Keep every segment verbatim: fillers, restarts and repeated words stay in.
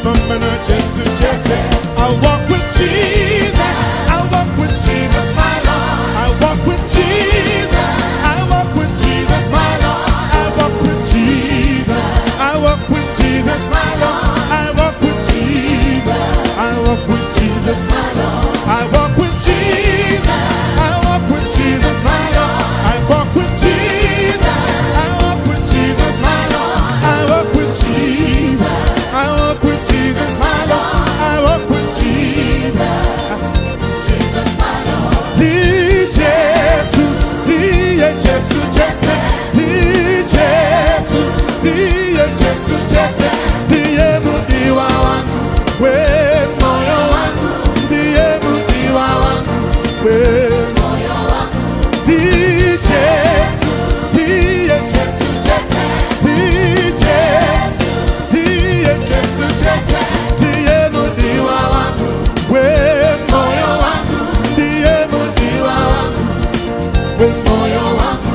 mama na Jesu chete. I walk with Jesus, I walk with Jesus my Lord. I walk with Jesus, I walk with Jesus my Lord. I walk with Jesus, I walk with Jesus my Lord. I walk with Jesus, I walk with Jesus my Lord. I walk with Jesus, I walk with Jesus my Lord. I walk with Jesus, I walk with Jesus my Lord. I walk with Jesus, I walk with Jesus my Lord. I walk with Jesus, Jesus my Lord. Di Jesu, di Jesu chete, di Jesu, di Jesu chete, di emudiwa wangu, we moyo wangu, di emudiwa wangu, we moyo wangu. Di Jesu, di Jesu chete, di Jesu, di Jesu chete, di emudiwa wangu, we moyo wangu, di emudiwa wangu, we moyo wangu.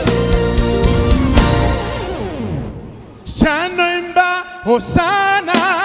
Chanoimba Hosanna.